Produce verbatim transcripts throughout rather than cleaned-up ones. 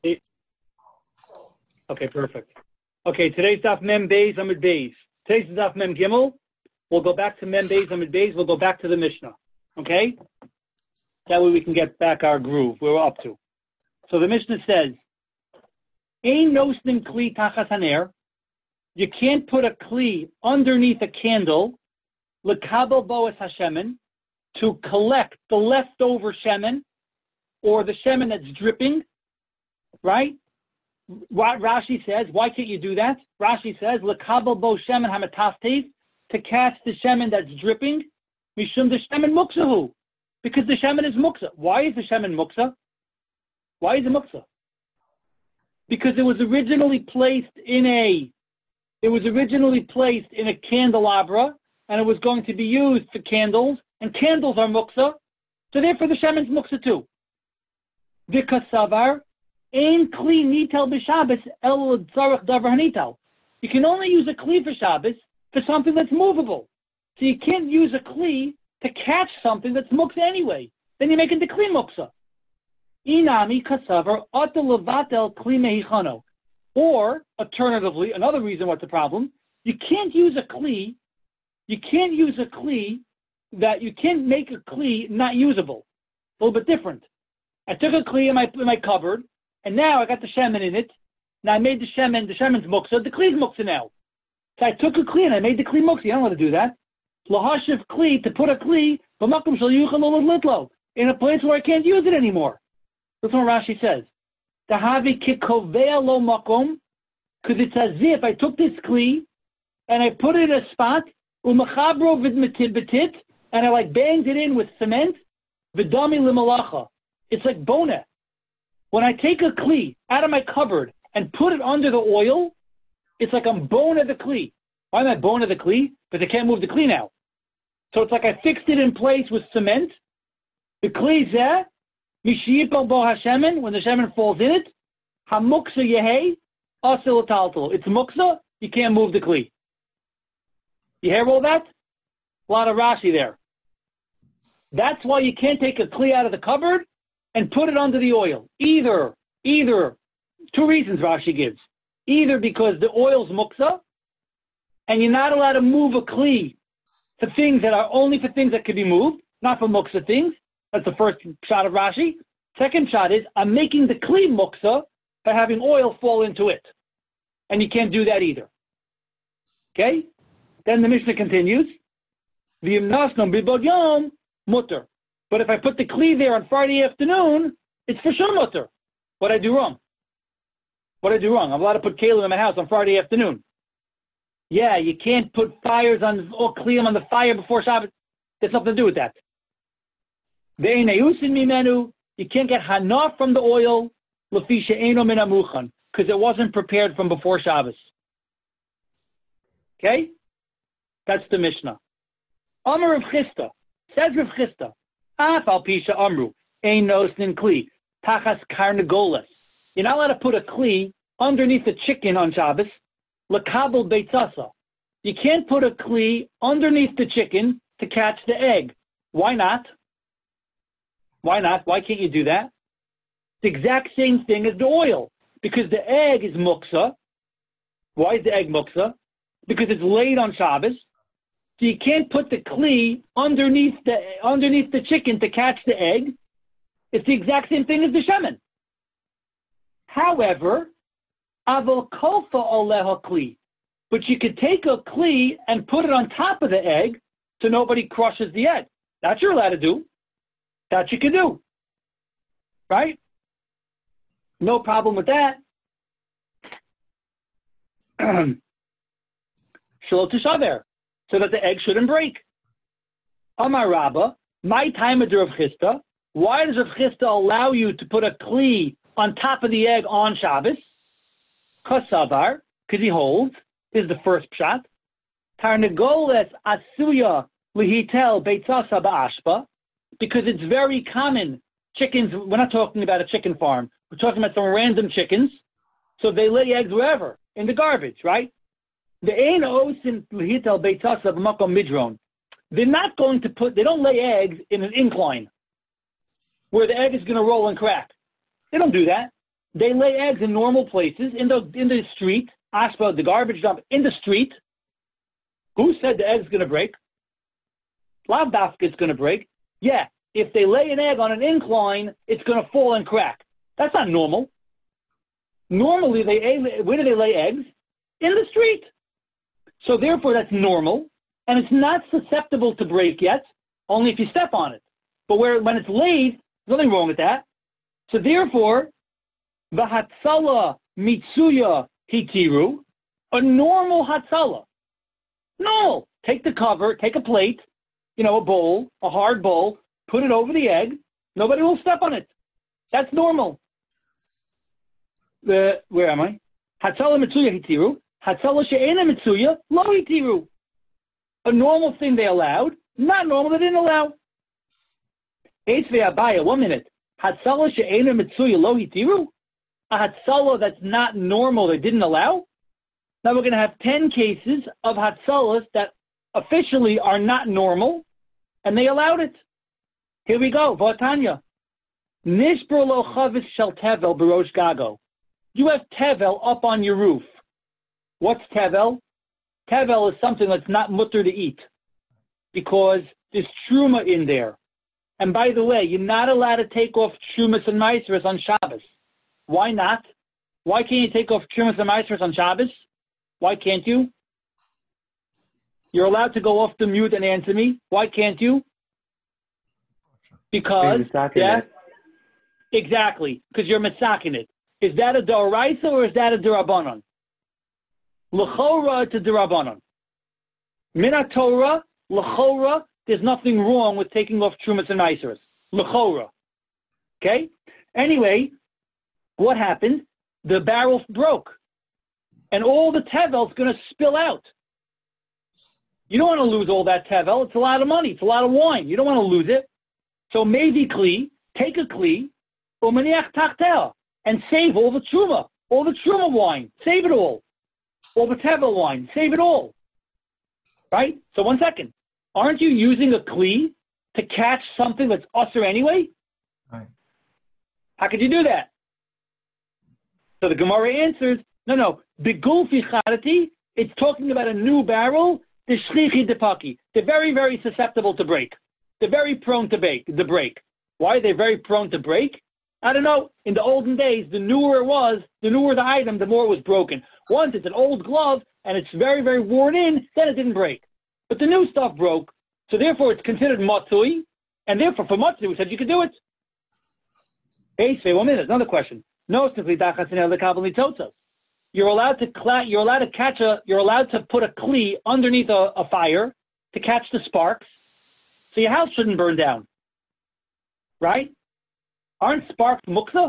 Eight. Okay, perfect. Okay, today's Daf Mem Beis Amud Beis. Today's Daf Mem Gimel. We'll go back to Mem Beis Amud Beis. We'll go back to the Mishnah. Okay? That way we can get back our groove, where we're up to. So the Mishnah says, Ein nosnin kli tachas haner. You can't put a kli underneath a candle, lekabel boas hashemen, to collect the leftover shemen, or the shemen that's dripping, right? Rashi says, why can't you do that? Rashi says, lekabel bo shemen hamataftes, to catch the shemen that's dripping, mishum the shemen muksahu, because the shemen is muksa. Why is the shemen muksa? Why is it muksa? Because it was originally placed in a, it was originally placed in a candelabra, and it was going to be used for candles, and candles are muksa, so therefore the shemen's muksa too. V'kasavar, ein kli nitel b'Shabbos el tzarech davar hanitel. You can only use a kli for Shabbos for something that's movable. So you can't use a kli to catch something that's muksa anyway. Then you make it the kli muksa. Inami kasavar ata levatel kli mehichano. Or, alternatively, another reason what's the problem, you can't use a kli, you can't use a kli that you can't make a kli not usable. A little bit different. I took a kli in my, in my cupboard, and now I got the shemen in it. Now I made the shemen, the shemen's muksa, the kli's muksa now. So I took a kli and I made the kli muksa. You don't want to do that. Lahashiv kli, to put a kli, b'makom shel yuchal litlo, in a place where I can't use it anymore. That's what Rashi says. Tahavi kikovea lo makom, because it's as if I took this kli and I put it in a spot, umachabro v'dmetit, and I like banged it in with cement, v'dami limalacha. It's like bona. When I take a kli out of my cupboard and put it under the oil, it's like I'm bona the kli. Why am I bona the kli? Because I can't move the kli now. So it's like I fixed it in place with cement. The kli zeh, mishiyipel bo hashemen, when the shemen falls in it, hamuksa yehei, asil taltal. It's muksa, you can't move the kli. You hear all that? A lot of Rashi there. That's why you can't take a kli out of the cupboard and put it under the oil. Either, either, two reasons Rashi gives. Either because the oil's muksa, and you're not allowed to move a kli for things that are only for things that can be moved, not for muksa things. That's the first shot of Rashi. Second shot is, I'm making the kli muksa by having oil fall into it. And you can't do that either. Okay? Then the Mishnah continues, V'yimnasnom b'bod yom mutter. But if I put the kli there on Friday afternoon, it's for sure mutter. What did I do wrong? What did I do wrong? I'm allowed to put kalim in my house on Friday afternoon. Yeah, you can't put fires on, or kliyim on the fire before Shabbat. There's nothing to do with that. Ve'enayusin mimenu, you can't get hana from the oil, lefi she'eno min amuchan, because it wasn't prepared from before Shabbos. Okay? That's the Mishnah. Amar Rav Chisda, says Rav Chisda, Af al pisha amru, ein nosnin kli, tachas karnegoles. You're not allowed to put a kli underneath the chicken on Shabbos, lekabel beitzasa. You can't put a kli underneath the chicken to catch the egg. Why not? Why not? Why can't you do that? The exact same thing as the oil, because the egg is muksa. Why is the egg muksa? Because it's laid on Shabbos. So you can't put the kli underneath the underneath the chicken to catch the egg. It's the exact same thing as the shemen. However, aval kolfa oleha kli, but you could take a kli and put it on top of the egg so nobody crushes the egg. That you're allowed to do. That you can do. Right? No problem with that. Shalot tishaver, so that the egg shouldn't break. Amar Rabba, my time of Rav Chisda, why does Rav Chisda allow you to put a kli on top of the egg on Shabbos? Kasavar, because he holds, is the first pshat. Tarnegoles asuya lihitel beitzasa ba'ashpa, because it's very common. Chickens, we're not talking about a chicken farm. We're talking about some random chickens. So they lay eggs wherever, in the garbage, right? They're not going to put, they don't lay eggs in an incline where the egg is going to roll and crack. They don't do that. they lay eggs in normal places, in the in the street, ashba, the garbage dump, in the street. Who said the egg's going to break? Lav dafka it's going to break. Yeah, if they lay an egg on an incline, it's going to fall and crack. That's not normal. Normally, they where do they lay eggs? In the street. So therefore, that's normal, and it's not susceptible to break yet, only if you step on it. But where when it's laid, there's nothing wrong with that. So therefore, v'hatzala mitsuya hitiru, a normal hatzala. No, take the cover, take a plate, you know, a bowl, a hard bowl, put it over the egg. Nobody will step on it. That's normal. The where am I? Hatzala mitsuya hitiru. Hatzala she'ena mitsuya lo hitiru. A normal thing they allowed, not normal they didn't allow. Eitz ve'abaya, one minute. Hatzala she'ena mitsuya lo hitiru. A hatzala that's not normal they didn't allow. Now we're going to have ten cases of hatzalas that officially are not normal, and they allowed it. Here we go. V'atanya. Nishber lo chavis shel tevel b'rosh gago. You have tevel up on your roof. What's tevel? Tevel is something that's not mutter to eat because there's truma in there. And by the way, you're not allowed to take off trumas and maasros on Shabbos. Why not? Why can't you take off trumas and maasros on Shabbos? Why can't you? You're allowed to go off the mute and answer me. Why can't you? Because, yeah, exactly, because you're misakin it. Is that a d'oraisa or is that a d'rabanan? L'chora to d'rabanan. Mina Torah, l'chora, there's nothing wrong with taking off trumas and maasros. L'chora. Okay? Anyway, what happened? The barrel broke. And all the tevel is going to spill out. You don't want to lose all that tevel. It's a lot of money. It's a lot of wine. You don't want to lose it. So maybe kli, take a kli, umaniach tachtel, and save all the truma, all the truma wine. Save it all. All the tevel wine. Save it all. Right? So one second. Aren't you using a kli to catch something that's usher anyway? Right. How could you do that? So the Gemara answers, no, no. Begulfi charati, it's talking about a new barrel, the shchichi depaki. They're very, very susceptible to break. They're very prone to break. To break. Why are they very prone to break? I don't know. In the olden days, the newer it was, the newer the item, the more it was broken. Once it's an old glove and it's very, very worn in, then it didn't break. But the new stuff broke, so therefore it's considered matzui, and therefore for matzui we said you could do it. Hey, say one minute. Another question. No, simply dachasinel lekabel nitzotzos. You're allowed to cla- You're allowed to catch a. You're allowed to put a kli underneath a, a fire to catch the sparks, so your house shouldn't burn down. Right? Aren't sparks muksa?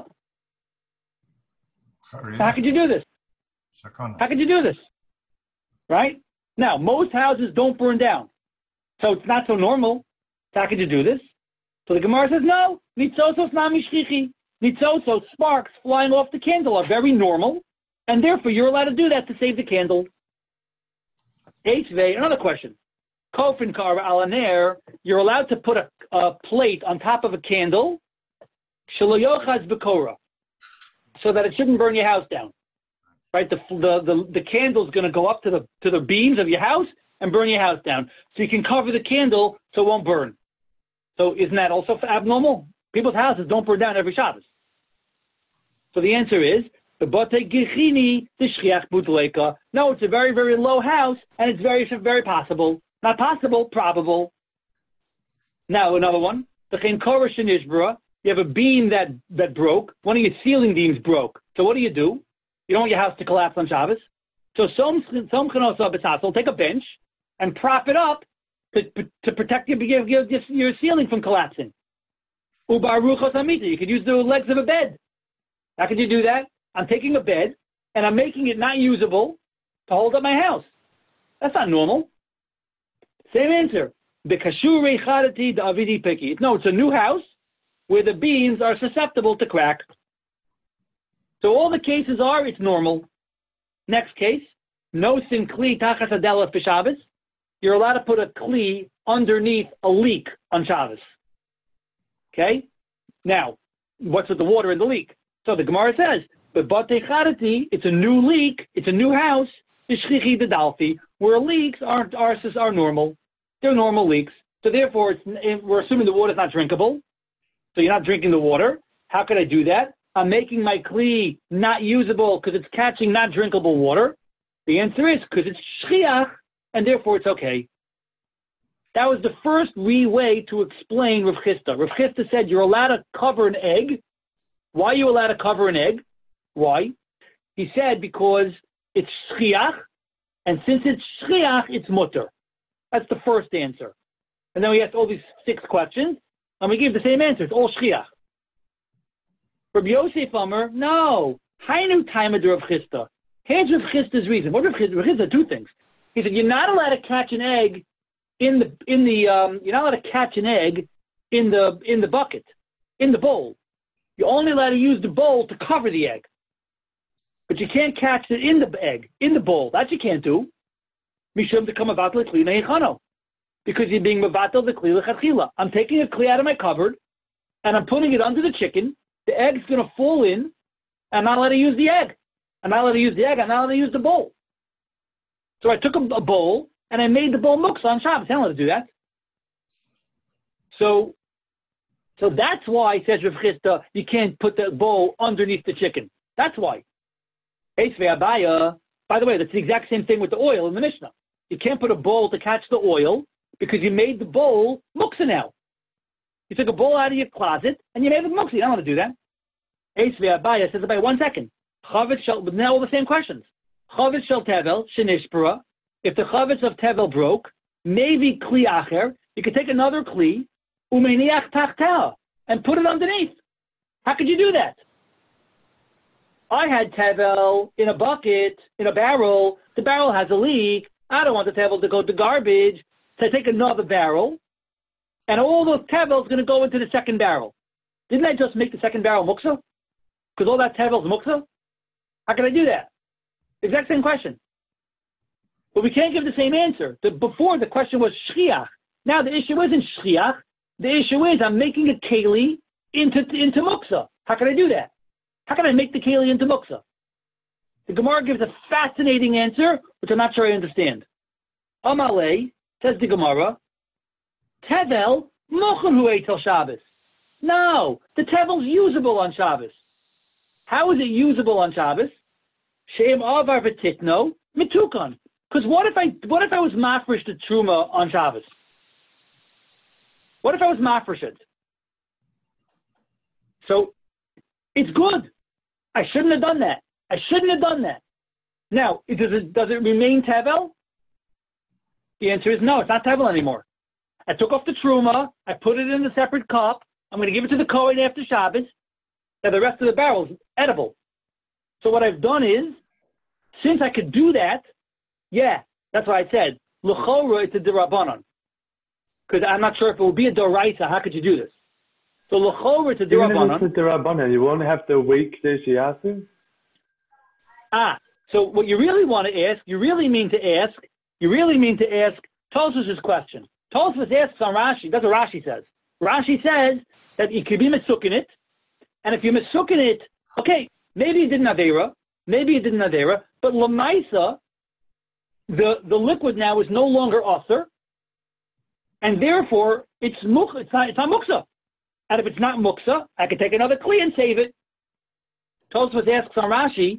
How could you do this? How could you do this? Right? Now, most houses don't burn down, so it's not so normal. So how could you do this? So the Gemara says no. Nitzosos nami shchichi. Nitzosos, sparks flying off the candle are very normal. And therefore, you're allowed to do that to save the candle. H V, another question. Kofin kar alaner, you're allowed to put a, a plate on top of a candle, shaloyochaz bekora, so that it shouldn't burn your house down. Right? The the the, the candle's going to go up to the to the beams of your house and burn your house down. So you can cover the candle so it won't burn. So isn't that also abnormal? People's houses don't burn down every Shabbos. So the answer is, no, it's a very, very low house, and it's very, very possible. Not possible, probable. Now, another one. You have a beam that, that broke. One of your ceiling beams broke. So what do you do? You don't want your house to collapse on Shabbos. So some some will take a bench and prop it up to, to protect your, your, your ceiling from collapsing. You could use the legs of a bed. How could you do that? I'm taking a bed, and I'm making it not usable to hold up my house. That's not normal. Same answer. No, it's a new house where the beams are susceptible to crack. So all the cases are, it's normal. Next case, no sin kli tachas adela for Shabbos. You're allowed to put a kli underneath a leak on Shabbos. Okay? Now, what's with the water in the leak? So the Gemara says, But Batei Charati, it's a new leak, it's a new house, Shchichi de Dalfi, where leaks aren't are, are normal. They're normal leaks. So therefore, it's, we're assuming the water's not drinkable. So you're not drinking the water. How could I do that? I'm making my Kli not usable because it's catching not drinkable water. The answer is because it's Shchiach, and therefore it's okay. That was the first wee way to explain Rav Chisda. Rav Chisda said you're allowed to cover an egg. Why are you allowed to cover an egg? Why? He said because it's shchiach, and since it's shchiach, it's mutter. That's the first answer. And then we asked all these six questions, and we gave the same answer. It's all shchiach. Rabbi Yosef Amar, no. Hainu taimad Rav Chisda. Here's Rav Chisda's reason. What Rav Chisda? Rav Chisda, two things. He said you're not allowed to catch an egg in the in the um, you're not allowed to catch an egg in the in the bucket, in the bowl. You're only allowed to use the bowl to cover the egg. But you can't catch it in the egg, in the bowl. That you can't do. Mishum to come about the kli neichano. Because you're being mevatel the kli lechatchila. I'm taking a kli out of my cupboard, and I'm putting it under the chicken. The egg's going to fall in, and I'm not allowed to use the egg. I'm not allowed to use the egg. I'm not allowed to use the bowl. So I took a, a bowl, and I made the bowl muksa on Shabbos. I'm not allowed to do that. So, so that's why, says Rav Chisda, you can't put the bowl underneath the chicken. That's why. By the way, that's the exact same thing with the oil in the Mishnah. You can't put a bowl to catch the oil because you made the bowl muksa now. You took a bowl out of your closet and you made it muksa. You don't want to do that. Abaya says about one second. But now all the ssame questions. Chavetz shel tevel shenishpara. If the chavetz of tevel broke, maybe kli acher. You could take another kli umeniach tachtel and put it underneath. How could you do that? I had tevel in a bucket, in a barrel. The barrel has a leak. I don't want the tevel to go to garbage. So I take another barrel, and all those tevel is going to go into the second barrel. Didn't I just make the second barrel muksa? Because all that tevel is muksa? How can I do that? Exact same question. But we can't give the same answer. The, before, the question was shchiach. Now the issue isn't shchiach. The issue is I'm making a keli into, into muksa. How can I do that? How can I make the keli into muksa? The Gemara gives a fascinating answer, which I'm not sure I understand. Amalei, says the Gemara, tevel mochel hu eitel Shabbos. No, the tevel's usable on Shabbos. How is it usable on Shabbos? Sheim avar v'titno mitukan. Because what if I what if I was mafresh the truma on Shabbos? What if I was mafresh it? So it's good. I shouldn't have done that. I shouldn't have done that. Now, does it, does it remain tevel? The answer is no, it's not tevel anymore. I took off the truma, I put it in a separate cup, I'm going to give it to the Kohen after Shabbos, and the rest of the barrel is edible. So what I've done is, since I could do that, yeah, that's what I said, l'chora, it's a derabanan. Because I'm not sure if it will be a doraisa, how could you do this? So l'chora, it's a derabanan. Even if it's a derabanan, you won't have to wait Kedesh. Ah, so what you really want to ask, you really mean to ask, you really mean to ask Tosfos' question. Tosfos asks on Rashi, that's what Rashi says. Rashi says that you could be mesukin it, and if you're mesukin it, okay, maybe you did an avera, maybe you did an avera, but lamaisa, the, the liquid now is no longer usher, and therefore it's muk, it's not, it's not muksa. And if it's not muksa, I could take another kli and save it. Tosfos asks on Rashi,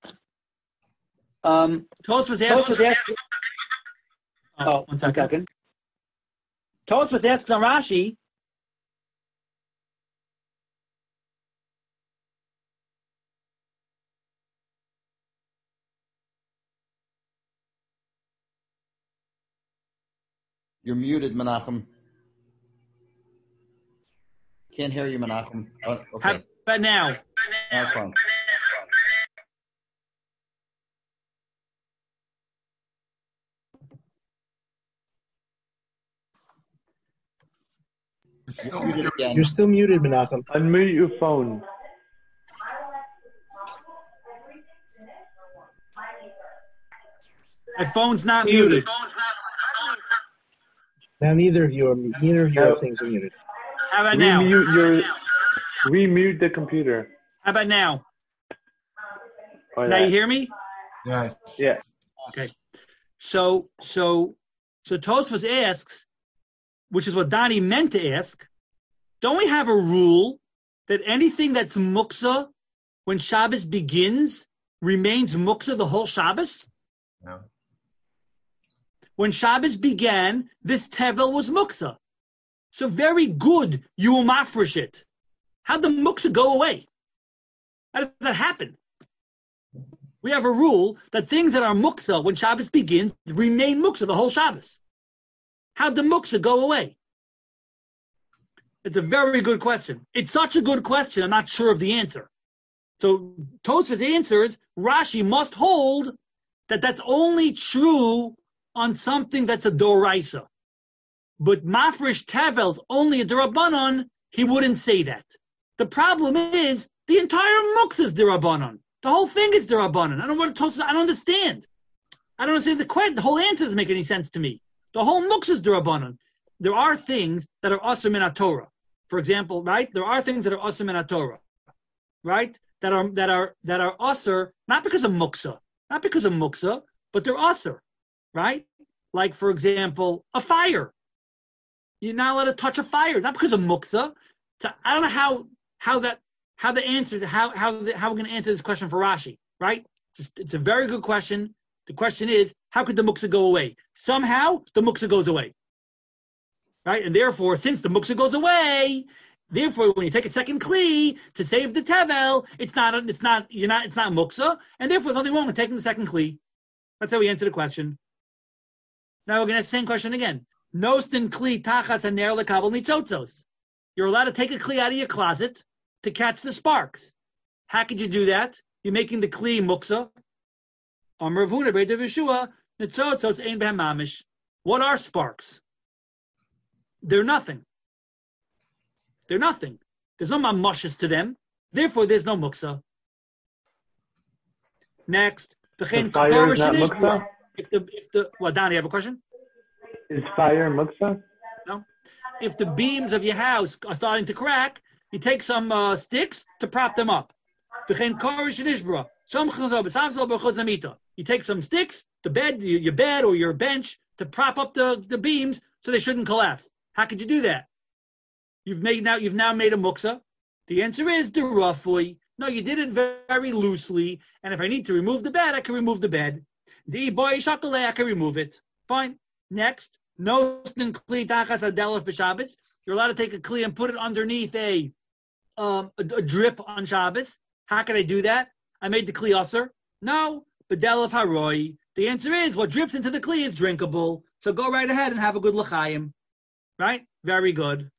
Um, Tosfos asks. Tosfos asks. Oh, one second. Tosfos asks on Rashi. You're muted, Menachem. Can't hear you, Menachem. Oh, okay. How about now? That's fine. Still muted. You're still muted, Menachem. Unmute your phone. My phone's not muted. Now neither of you are neither of your things are muted. How about now? Remute your, remute the computer. How about now? Or Now that. you hear me? Yeah. Yeah. Okay. So, so, so Tosfos asks, which is what Donnie meant to ask, don't we have a rule that anything that's muksa when Shabbos begins remains muksa the whole Shabbos? No. When Shabbos began, this tevel was muksa. So very good, you will mafresh it. How'd the muksa go away? How does that happen? We have a rule that things that are muksa when Shabbos begins remain muksa the whole Shabbos. How'd the muksa go away? It's a very good question. It's such a good question, I'm not sure of the answer. So Tosfos answers, Rashi must hold that that's only true on something that's a doraisa. But mafresh tevel's only a derabanan, he wouldn't say that. The problem is, the entire muksa is derabanan. The whole thing is derabanan. I don't know what Tosfos, I don't understand. I don't understand the question. The whole answer doesn't make any sense to me. The whole muksa is derabanan. There are things that are asur min Torah. For example, right? There are things that are asur min Torah, right? That are that are that are asur not because of muksa, not because of muksa, but they're asur, right? Like for example, a fire. You're not allowed to touch a fire, not because of muksa. So I don't know how how that how the answer how how the, how we're going to answer this question for Rashi, right? It's, it's a very good question. The question is, how could the muksa go away? Somehow the muksa goes away, right? And therefore, since the muksa goes away, therefore, when you take a second kli to save the tevel, it's not it's not you're not it's not muksa, and therefore there's nothing wrong with taking the second kli. That's how we answer the question. Now we're going to ask the same question again. Nostin kli tachas haner lekabel nitzotzos. You're allowed to take a kli out of your closet to catch the sparks. How could you do that? You're making the kli muksa. Amar Rav Huna b'Rei Yeshua nitzotzos ein behem mamish. What are sparks? They're nothing. They're nothing. There's no mamushes to them. Therefore, there's no muksa. Next, the fire is not muksa? If the if the well, Donnie, you have a question? Is fire muksa? No. If the beams of your house are starting to crack, you take some uh, sticks to prop them up. You take some sticks, the bed, your bed or your bench, to prop up the, the beams so they shouldn't collapse. How could you do that? You've made now. You've now made a muksa. The answer is derafui. No, you did it very, very loosely. And if I need to remove the bed, I can remove the bed. The boy shakale, I can remove it. Fine. Next, no kli tachas adelef b'Shabbos. You're allowed to take a kli and put it underneath a um a, a drip on Shabbos. How can I do that? I made the kli aser. No, b'delef haroi. The answer is what drips into the kli is drinkable. So go right ahead and have a good l'chaim. Right? Very good.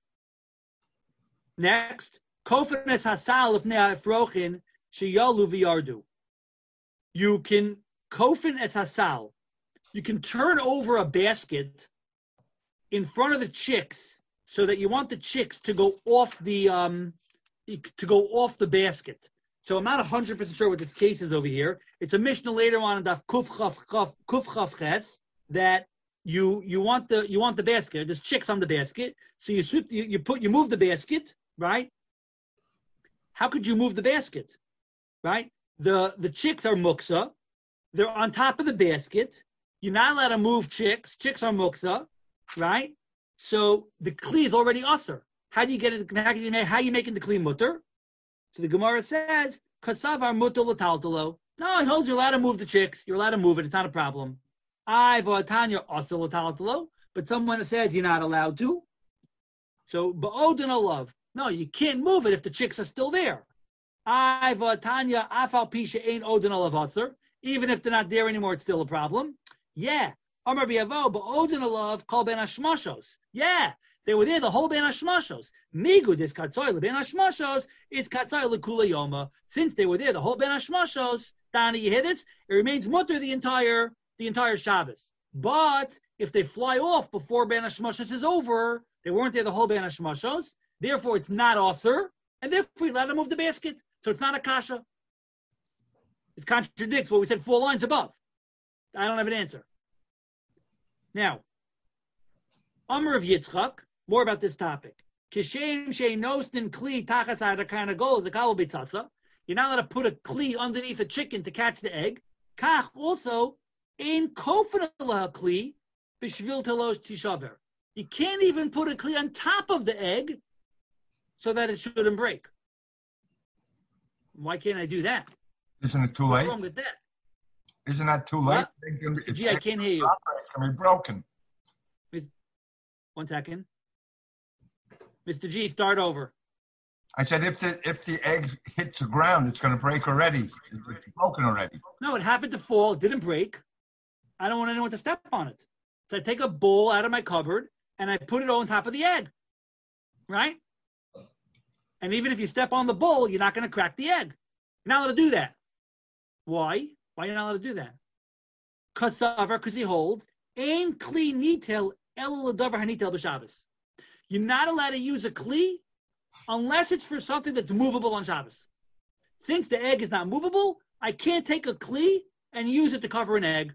Next, kofenes hasal ifnei afrochin sheyalu v'yardu. You can kofen es hasal. You can turn over a basket in front of the chicks so that you want the chicks to go off the um to go off the basket. So I'm not one hundred percent sure what this case is over here. It's a Mishnah later on in Daf Kuf Chaf Chaf Kuf Chaf Ches that you you want the you want the basket. There's chicks on the basket, so you sweep you, you put you move the basket, right? How could you move the basket, right? The the chicks are muksa. They're on top of the basket. You're not allowed to move chicks. Chicks are muksa, right? So the kli is already usher. How do you get it? How, you make, how are you making the kli mutter? So the Gemara says, "Kasavar mutter l'taltalo." No, it holds you're allowed to move the chicks. You're allowed to move it. It's not a problem. I v'atanya also l'taltalo, but someone says you're not allowed to. So ba'odin alav. No, you can't move it if the chicks are still there. I v'atanya afal pisha ain't odin alav aser. Even if they're not there anymore, it's still a problem. Yeah. Amar b'yavo ba'odin alav kol ben hashmashos. Yeah. They were there the whole ben hashmashos. Migud is katzoy le ben hashmashos. It's katzoy le kula yoma. Since they were there the whole ben hashmashos, Dani, you hear this? It remains mutter the entire the entire Shabbos. But if they fly off before ben hashmashos is over, they weren't there the whole ben hashmashos. Therefore, it's not aser, and therefore we let them move the basket. So it's not a kasha. It contradicts what we said four lines above. I don't have an answer. Now, Amr of Yitzchak, more about this topic. Kishem sheinostin kli tachas adakana goes the kabel bitzasa. You're not allowed to put a kli underneath a chicken to catch the egg. Kach also in kofan kli b'shvil telos tishaver. You can't even put a kli on top of the egg so that it shouldn't break. Why can't I do that? Isn't it too What's late? wrong with that? Isn't that too late? What? It's gonna be, it's Gee, I can't hear you. It's going to be broken. One second. Mister G, start over. I said if the if the egg hits the ground, it's going to break already. It's broken already. No, it happened to fall. It didn't break. I don't want anyone to step on it. So I take a bowl out of my cupboard and I put it on top of the egg. Right? And even if you step on the bowl, you're not going to crack the egg. You're not allowed to do that. Why? Why are you not allowed to do that? Because he holds, Ein kli nitel el l'davar hanitel b'Shabbos. You're not allowed to use a kli unless it's for something that's movable on Shabbos. Since the egg is not movable, I can't take a kli and use it to cover an egg.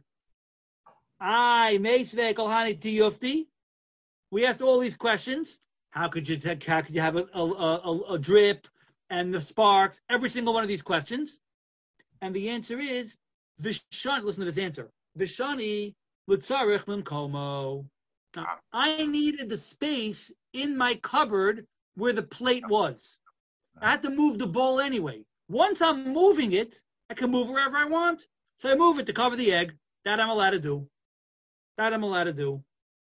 I meisvei kolhani tiyufti. We asked all these questions. How could you take, how could you have a, a, a, a drip and the sparks? Every single one of these questions. And the answer is Vishani. Listen to this answer. Vishani l'tzarich mimkomo. Now, I needed the space in my cupboard where the plate was. I had to move the bowl anyway. Once I'm moving it, I can move wherever I want. So I move it to cover the egg. That I'm allowed to do. That I'm allowed to do.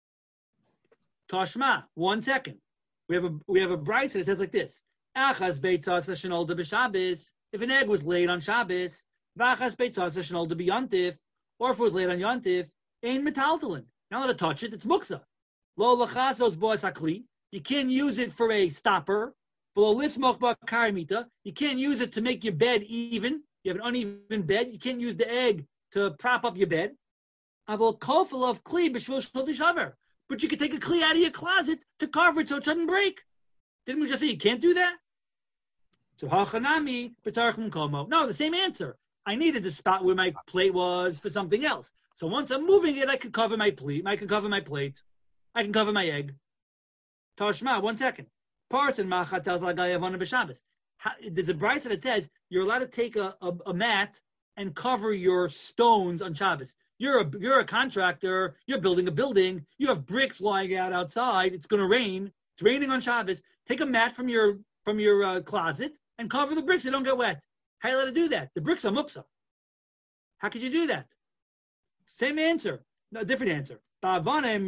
Tashma. One second. We have a we have a brayso that says like this: Achas beitzas shenolda b'Shabbos. If an egg was laid on Shabbos, v'achas beitzas shenolda b'Yontif, or if it was laid on Yontif, ein metaltalin. Not allowed to touch it. It's muksa. Lo lachasos boas akli. You can't use it for a stopper. Below lismoch b'karimita. You can't use it to make your bed even. You have an uneven bed. You can't use the egg to prop up your bed. Avol kofel of kli b'shvil shel tishaver. But you can take a kli out of your closet to cover it so it shouldn't break. Didn't we just say you can't do that? So hachanami b'tarach mimkomo. No, the same answer. I needed the spot where my plate was for something else. So once I'm moving it, I can cover my plate. I can cover my plate. I can cover my egg. Tashma, one second. Parson machat tells lagayavana b'Shabbos. There's a brayso that says you're allowed to take a, a, a mat and cover your stones on Shabbos. You're a you're a contractor. You're building a building. You have bricks lying out outside. It's going to rain. It's raining on Shabbos. Take a mat from your from your uh, closet and cover the bricks. They don't get wet. How are you allowed to do that? The bricks are muksa. How could you do that? Same answer. No, different answer. Now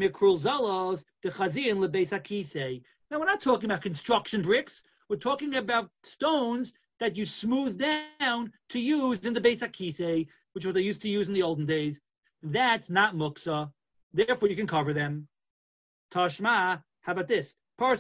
we're not talking about construction bricks. We're talking about stones that you smooth down to use in the Beis HaKisei, which was they used to use in the olden days. That's not muksa. Therefore, you can cover them. Tashma, how about this?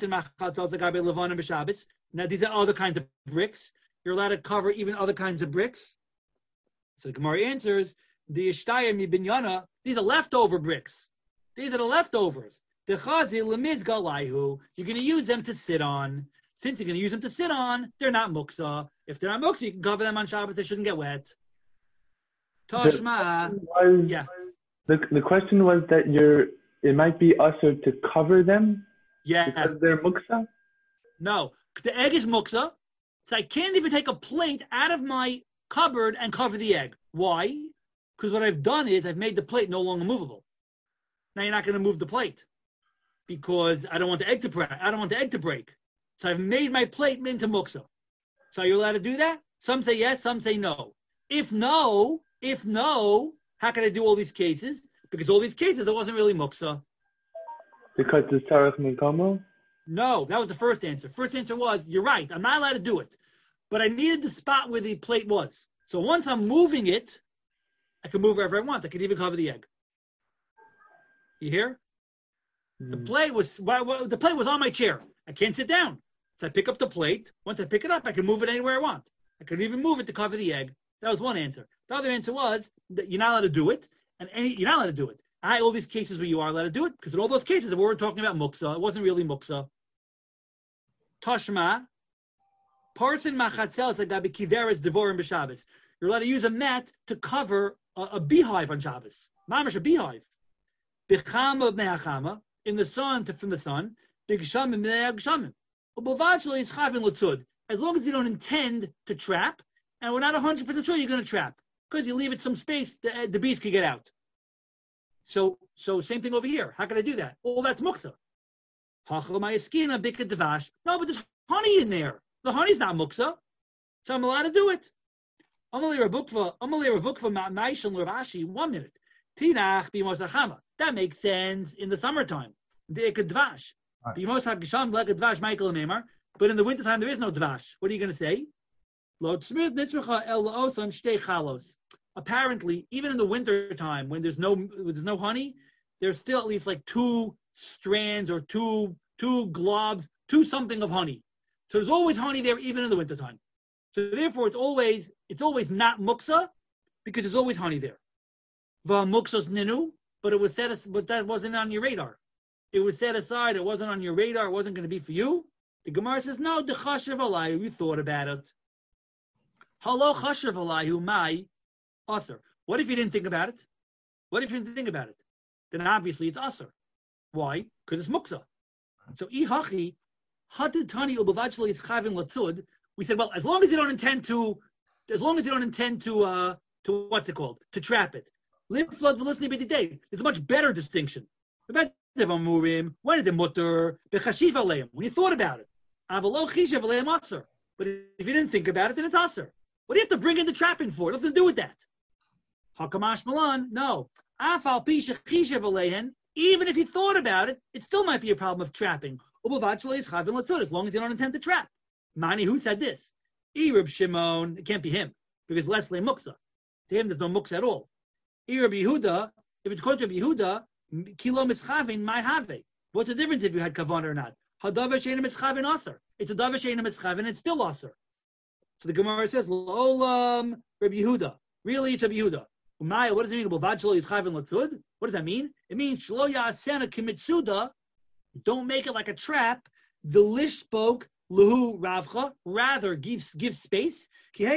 Now, these are other kinds of bricks. You're allowed to cover even other kinds of bricks. So the Gemara answers, the Ishtaya mi binyana, these are leftover bricks. These are the leftovers. The chazi lemidz galayhu, you're going to use them to sit on. Since you're going to use them to sit on, they're not muksa. If they're not muksa, you can cover them on Shabbos. They shouldn't get wet. Tashma, was, yeah. The the question was that you're. It might be usher to cover them. Yeah. Because they're muksa. No, the egg is muksa, so I can't even take a plate out of my cupboard and cover the egg. Why? Because what I've done is I've made the plate no longer movable. Now you're not going to move the plate because I don't want the egg to break. I don't want the egg to break. So I've made my plate into muksa. So are you allowed to do that? Some say yes, some say no. If no, if no, how can I do all these cases? Because all these cases, it wasn't really muksa. Because it's tarach minkomo? No, that was the first answer. First answer was, you're right, I'm not allowed to do it. But I needed the spot where the plate was. So once I'm moving it, I can move wherever I want. I can even cover the egg. You hear? Mm. The plate was well, the plate was on my chair. I can't sit down. So I pick up the plate. Once I pick it up, I can move it anywhere I want. I could even move it to cover the egg. That was one answer. The other answer was that you're not allowed to do it, and any, you're not allowed to do it. I had all these cases where you are allowed to do it, because in all those cases, we were talking about muksa. It wasn't really muksa. Tashma, parson machatzel sagabi kiveres devorim b'Shabbos. You're allowed to use a mat to cover a, a beehive on Shabbos. Mamish, a beehive. B'chama me'achama, in the sun to from the sun. B'gshamim me'agshamim. Ubavachli is chavin l'tzud. As long as you don't intend to trap, and we're not one hundred percent sure you're going to trap because you leave it some space, the, the bees can get out. So, so same thing over here. How can I do that? Oh, that's muksa. No, but there's honey in there. The honey's not muksa, so I'm allowed to do it. One minute. That makes sense in the summertime. But in the wintertime, there is no dvash. What are you going to say? Apparently, even in the wintertime, when there's no when there's no honey, there's still at least like two strands or two two globs, two something of honey. So there's always honey there, even in the wintertime. So therefore, it's always it's always not muksa because there's always honey there. Muksa's ninu, but it was set as, but that wasn't on your radar. It was set aside. It wasn't on your radar. It wasn't going to be for you. The Gemara says, no, the chashav alayu, you thought about it. Hello, chashav alayu, my usher. What if you didn't think about it? What if you didn't think about it? Then obviously it's usher. Why? Because it's muksa. So, ihachi, hatid tani ubavachli is chavin latzud. We said, well, as long as you don't intend to, as long as you don't intend to, uh, to what's it called, to trap it. Live flood listening by the day. It's a much better distinction. When is it mutter? When you thought about it. But if you didn't think about it, then it's aser. What do you have to bring in the trapping for? Nothing to do with that. Hakamash Malan, no. Even if you thought about it, it still might be a problem of trapping. As long as you don't intend to trap. Mani, who said this? Ereb Shimon, it can't be him, because Leslie Muksa. To him, there's no Muksa at all. Ereb Yehuda, if it's called to Yehuda, Kilo Mischavin, my have. What's the difference if you had Kavan or not? Hadavar Sheina Mischavin Aser. It's a Davar Sheina Mischavin, it's still Aser. So the Gemara says, Olam Reb Yehuda. Really, it's Reb Yehuda. Umaya, what does it mean? What does that mean? It means Shlo Ya'asena Kimitsuda. Don't make it like a trap. The Lish spoke Luhu Ravcha. Rather, give give space. So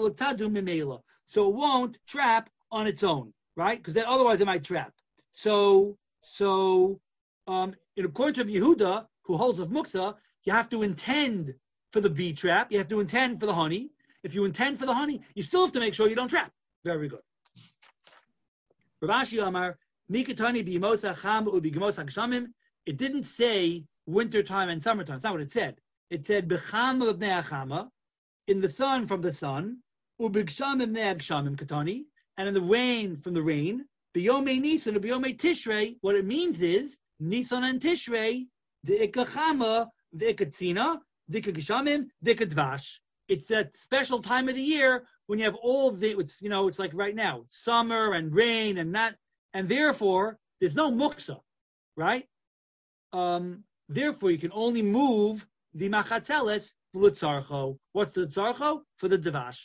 it won't trap on its own, right? Because then otherwise it might trap. So, so um, in according to Yehuda, who holds of Muksa, you have to intend for the bee trap. You have to intend for the honey. If you intend for the honey, you still have to make sure you don't trap. Very good. Rav Ashi Amar, Mikatani b'yimosa cham u'b'yimosa gshamim. It didn't say wintertime and summertime. That's not what it said. It said b'cham b'nei achama, in the sun from the sun, u'b'gshamim b'nei gshamim katani, and in the rain from the rain. B'yomei Nisan or b'yomei Tishrei. What it means is Nisan and Tishrei, the ikachama, the ikatzina, the ikagishamim, the ikadvash. It's that special time of the year when you have all of the, it's, you know, it's like right now, summer and rain and that, and therefore there's no muksa, right? Um, therefore, you can only move the machatzeles for the tzarcho. What's the tzarcho? For the devash.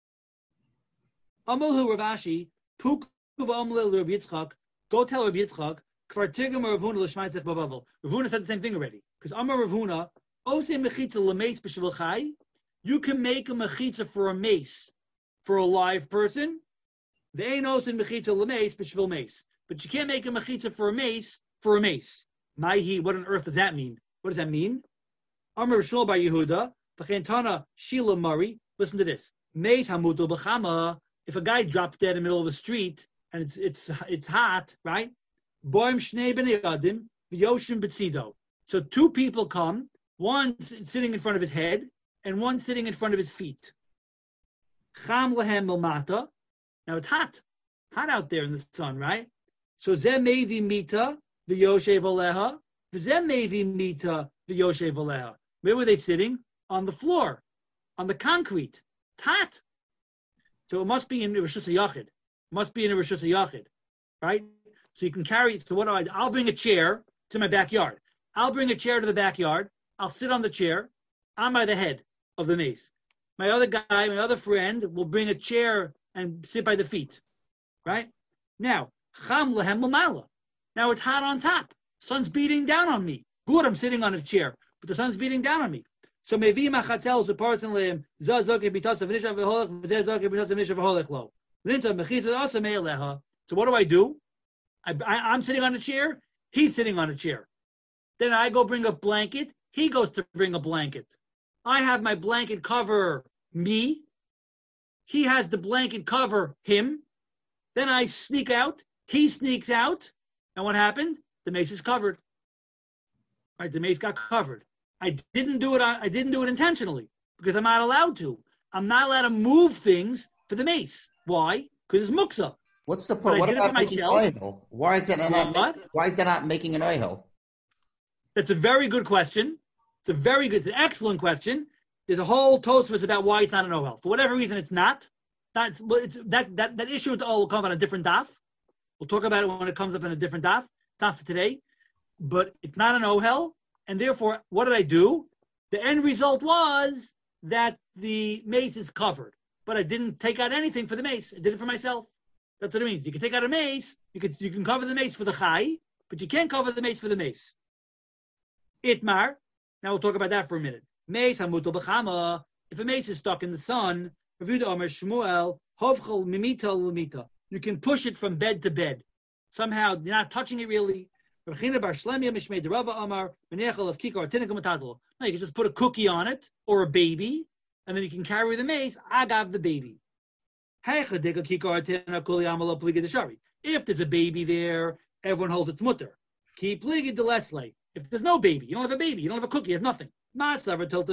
Amalhu Rav Ashi, Puk v'amlil Rav Yitzchak, go tell Rav Yitzchak, Kvar tigam Rav Huna l'shmaitzech b'bavel. Rav Huna said the same thing already. Because Amar Rav Huna, Ose mechitza l'meis b'shvil chai, you can make a mechitza for a mace, for a live person. They ain't Ose mechitza l'meis b'shvil mace. But you can't make a mechitza for a mace, for a mace. Maihi, what on earth does that mean? What does that mean? Amar Rishol bar Yehuda, V'chentana Shila Mari, listen to this. Mace hamutul b'chama, if a guy drops dead in the middle of the street, and it's it's it's hot, right? Boim shnei b'nei yadim, v'yoshim b'tzido. So two people come, one sitting in front of his head, and one sitting in front of his feet. Cham lehem milmata. Now it's hot, hot out there in the sun, right? So zeh mevi mita v'yoshev aleha, v'zeh mevi mita v'yoshev aleha. Where were they sitting? On the floor, on the concrete. It's hot. So it must be in Rishus HaYachid. Must be in a Rishus HaYachid, right? So you can carry, so what do I do? I'll bring a chair to my backyard. I'll bring a chair to the backyard. I'll sit on the chair. I'm by the head of the mace. My other guy, my other friend, will bring a chair and sit by the feet, right? Now, cham lehem l'mala. Now it's hot on top. Sun's beating down on me. Good, I'm sitting on a chair, but the sun's beating down on me. So mevi machatel is a person lehem zah zoke b'tas v'nishav v'holech v'zeh zoke b'tas v'nishav v'holech lo. V'ninta mechitza asa me'eleha. So what do I do? I, I, I'm sitting on a chair. He's sitting on a chair. Then I go bring a blanket. He goes to bring a blanket. I have my blanket cover me. he has the blanket cover him. Then I sneak out. He sneaks out. And what happened? The mace is covered. Right? The mace got covered. I didn't do it. I didn't do it intentionally because I'm not allowed to. I'm not allowed to move things for the mace. Why? Because it's muksa. What's the point? What about making oihel? Why is that not? What? Why is that not making an oihel? That's a very good question. It's a very good, it's an excellent question. There's a whole Tosfos about why it's not an ohel. For whatever reason, it's not. That's it's, that that that issue will come on a different daf. We'll talk about it when it comes up in a different daf. It's not for today, but it's not an ohel, and therefore, what did I do? The end result was that the mace is covered, but I didn't take out anything for the mace. I did it for myself. That's what it means. You can take out a mace. You can you can cover the mace for the chai, but you can't cover the mace for the mace. Itmar. Now we'll talk about that for a minute. Mace hamutal b'chama. If a mace is stuck in the sun, Rav Omer Shmuel hovchol mimita l'mita. You can push it from bed to bed. Somehow you're not touching it really. No, you can just put a cookie on it or a baby, and then you can carry the mace. Agav the baby. If there's a baby there, everyone holds its mutter. Keep ligid the lesle. If there's no baby, you don't have a baby, you don't have a cookie, you have nothing. Some say tiltum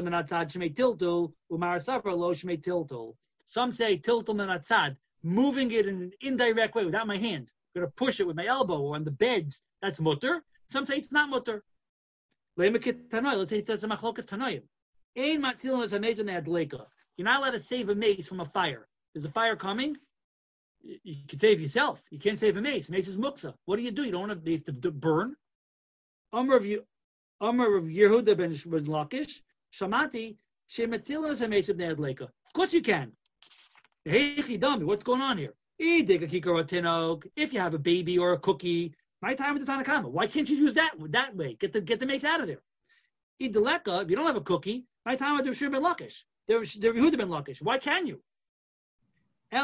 and atzad, moving it in an indirect way without my hands. I'm going to push it with my elbow or on the beds. That's mutter. Some say it's not mutter. Let's say it's a machlokas tanoim. You're not allowed to save a mace from a fire. There's a fire coming. You can save yourself. You can't save a mace. Mace is muksa. What do you do? You don't want a mace to burn. Amr of Amr of Yehuda ben Lakish, Shamati, Shematilan is a mace of Neadleka. Of course you can. Hey, dummy, what's going on here? If you have a baby or a cookie, my time with the Tanakama. Why can't you use that that way? Get the get the mace out of there. Ideleka, if you don't have a cookie, my time with the Shir ben Lakish. The Yehuda ben Lakish. Why can you? They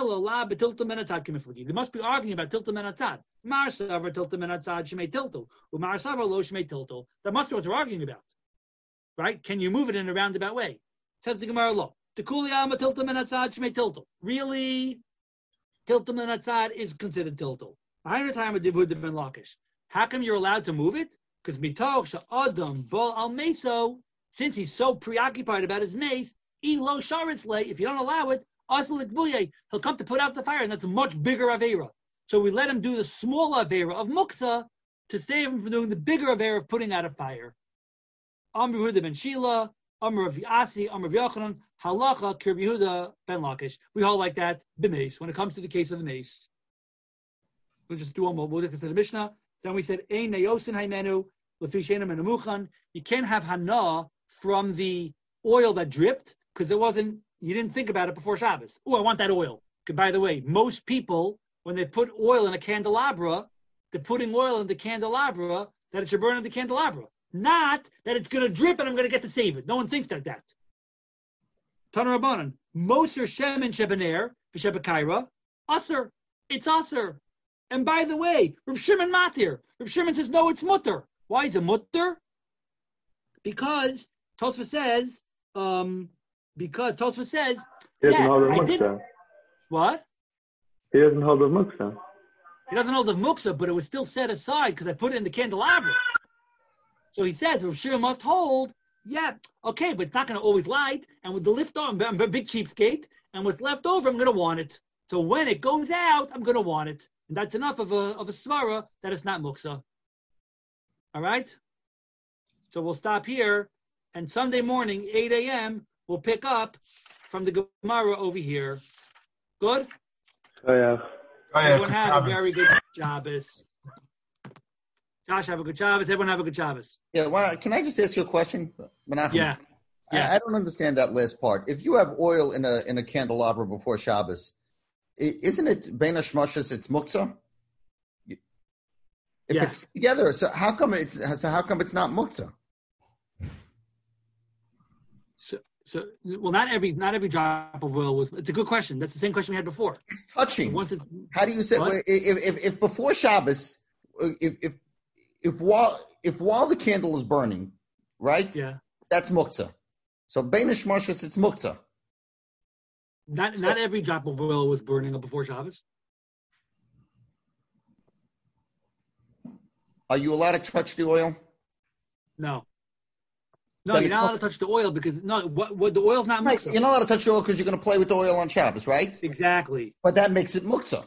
must be arguing about tiltum and atzad. Mar savar tiltum and atzad shemei tiltul. Umar savar lo shemei tiltul. That must be what they're arguing about, right? Can you move it in a roundabout way? Says the Gemara lo. The kuliyama tiltum and atzad shemei tiltul. Really, tiltum and atzad is considered tiltul. Behind the time of Yehuda ben Lakish. How come you're allowed to move it? Because mitoch sha'adam bol al meso. Since he's so preoccupied about his mace, elo sharitzle. If you don't allow it. He'll come to put out the fire, and that's a much bigger Avera. So we let him do the small Avera of Muksa to save him from doing the bigger Avera of putting out a fire. Amr Yehuda ben Shila, Amr of Yasi, Amr of Yochanan, Halacha, Kirb Yehuda ben Lakish. We hold like that, b'mace, when it comes to the case of the mace. We'll just do one more. We'll get to the Mishnah. Then we said, Ein Neyosin Haimenu, Lefishenam and Amuchan. You can't have Hana from the oil that dripped, because it wasn't. You didn't think about it before Shabbos. Oh, I want that oil. By the way, most people, when they put oil in a candelabra, they're putting oil in the candelabra that it should burn in the candelabra. Not that it's going to drip and I'm going to get to save it. No one thinks like that. Tana Rabbanan, Moser Shemin Shebener, V'Shebekaira, Aser. It's Aser. And by the way, Reb Shimon Matir. Reb Shimon says, no, it's Mutter. Why is it Mutter? Because Tosfos says, um, Because Tosfos says, he doesn't yeah, hold of I muksa. did. What? He doesn't hold of muksa. He doesn't hold of muksa, but it was still set aside because I put it in the candelabra. So he says, Rav Shira must hold. Yeah, okay, but it's not going to always light. And with the lift on, I'm a big cheapskate. And what's left over, I'm going to want it. So when it goes out, I'm going to want it. And that's enough of a of a svara that it's not muksa. All right? So we'll stop here. And Sunday morning, eight a.m., we'll pick up from the Gemara over here. Good? Oh, yeah. Oh, yeah, Everyone good have Shabbos. a very good Shabbos. Josh, have a good Shabbos. Everyone have a good Shabbos. Yeah, well, can I just ask you a question, Menachem? Yeah. Yeah. I, I don't understand that last part. If you have oil in a in a candelabra before Shabbos, i- isn't it Bein Hashmashas? It's muktzah. If Yeah. it's together, so how come it's so how come it's not muktzah? So, so, well, not every not every drop of oil was. It's a good question. That's the same question we had before. It's touching. Once it's, How do you say What? if, if if before Shabbos, if if if while if while the candle is burning, right? yeah. That's muktzah. So Bein Hashmashas, it's muktzah. Not not every drop of oil was burning up before Shabbos. Are you allowed to touch the oil? No. No, Then you're it's not allowed not- to touch the oil because no, what, what the oil's not Right. muktzah. You're not allowed to touch the oil because you're going to play with the oil on Shabbos, right? Exactly. But that makes it muktzah.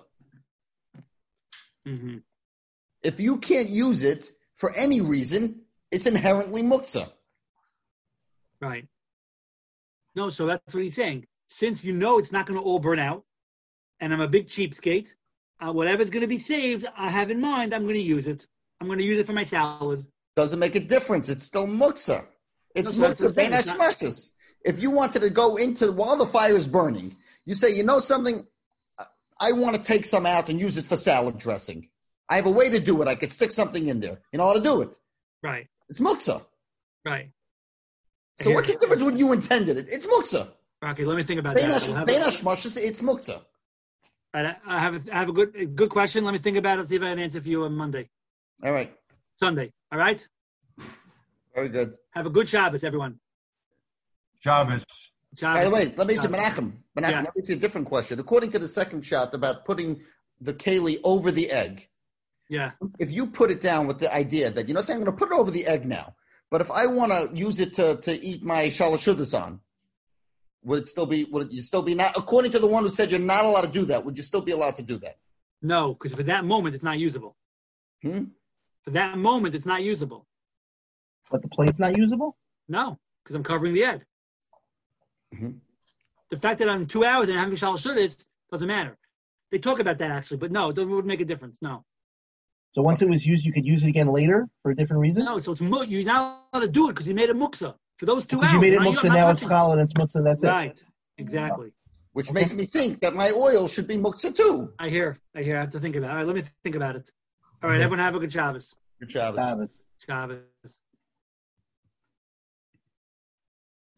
hmm If you can't use it for any reason, it's inherently muktzah. Right. No, so that's what he's saying. Since you know it's not going to all burn out, and I'm a big cheapskate, uh, whatever's going to be saved, I have in mind, I'm going to use it. I'm going to use it for my salad. Doesn't make a difference. It's still muktzah. It's No, so that's what muktzah. I'm saying. Bein It's not- hashmashos. If you wanted to go into while the fire is burning, you say, you know something, I want to take some out and use it for salad dressing. I have a way to do it. I could stick something in there. You know how to do it. Right. It's muktzah. Right. So what's the difference when you intended it? It's muktzah. Okay, let me think about Bein that. hash- I'll have bein a- hashmashos, it's muktzah. I I have a, I have a good a good question. Let me think about it. See if I can answer for you on Monday, All right. Sunday. All right. Very good. Have a good Shabbos, everyone. Shabbos. Shabbos. By the way, let me see, Shabbos. Menachem. Menachem, Yeah. let me see a different question. According to the second shot about putting the keli over the egg, Yeah. if you put it down with the idea that, you know, say I'm going to put it over the egg now, but if I want to use it to, to eat my shalashudas on, would it still be, would you still be not, according to the one who said you're not allowed to do that, would you still be allowed to do that? No, because for that moment it's not usable. Hmm? For that moment it's not usable. But the plate's not usable? No, because I'm covering the egg. Mhm. The fact that I'm two hours and having shalashudas doesn't matter. They talk about that actually, but no, it doesn't- wouldn't make a difference. No. So once it was used, you could use it again later for a different reason? No, so it's mu- you're not allowed to do it because you made a muksa for those two Because hours. you made it I'm not- muktzah, I'm not now it's touching- chal and it's muktzah, that's it. Right. Exactly. Which makes me think that my oil should be muktzah too. I hear. I hear. I have to think about it. All right, let me think about it. All right, everyone have a good Shabbos. Good Shabbos. Shabbos. Shabbos.